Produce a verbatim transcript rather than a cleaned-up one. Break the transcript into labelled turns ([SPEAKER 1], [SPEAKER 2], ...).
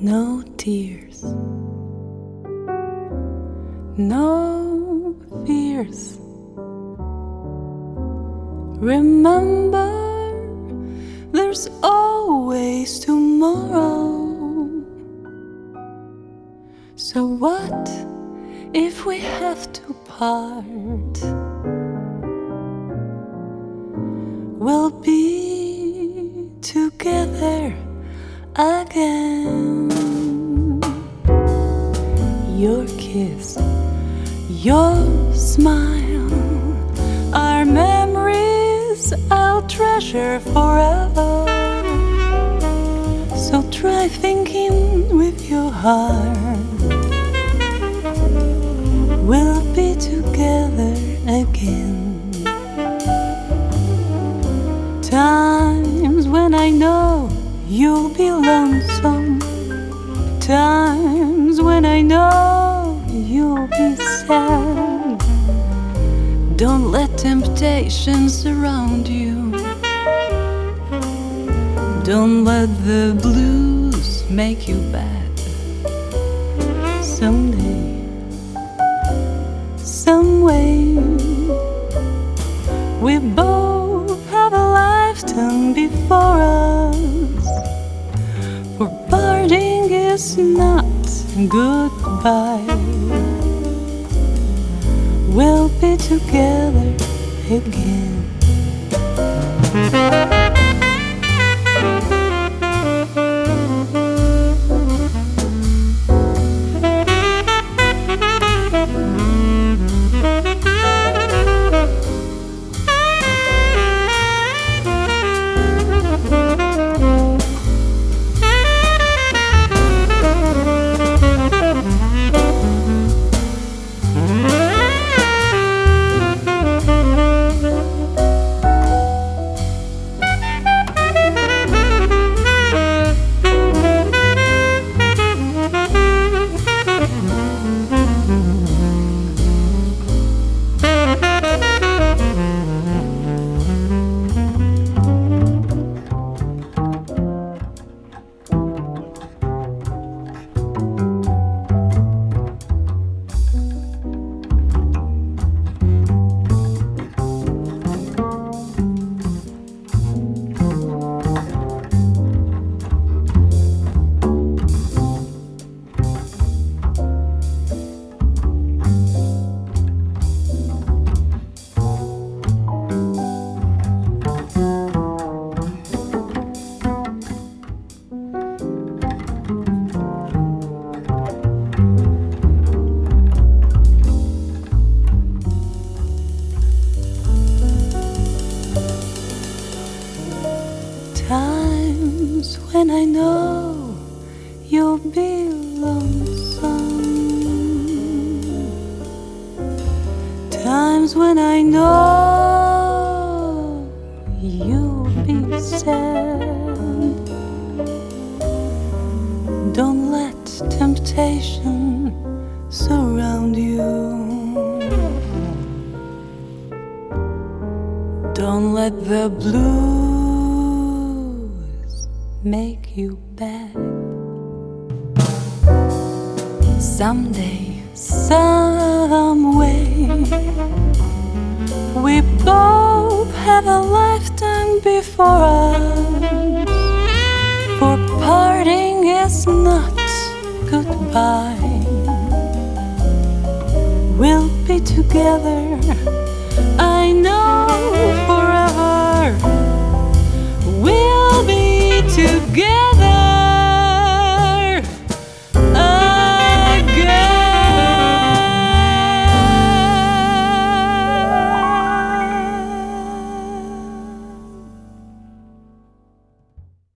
[SPEAKER 1] No tears, no fears. Remember, there's always tomorrow. So what if we have to part? We'll be together again. Your kiss, your smile, our memories I'll treasure forever. So try thinking with your heart. We'll be together again. Times when I know you'll be lonesome, times when I know you'll be sad. Don't let temptation surround you. Don't let the blues make you bad. Someday, some way, we both have a lifetime before us. For parting is not goodbye. We'll be together again. Times when I know you'll be lonesome, times when I know you'll be sad. Don't let temptation surround you. Don't let the blues make you bad. Someday, some way, we both have a lifetime before us. For parting is not goodbye. We'll be together, I know.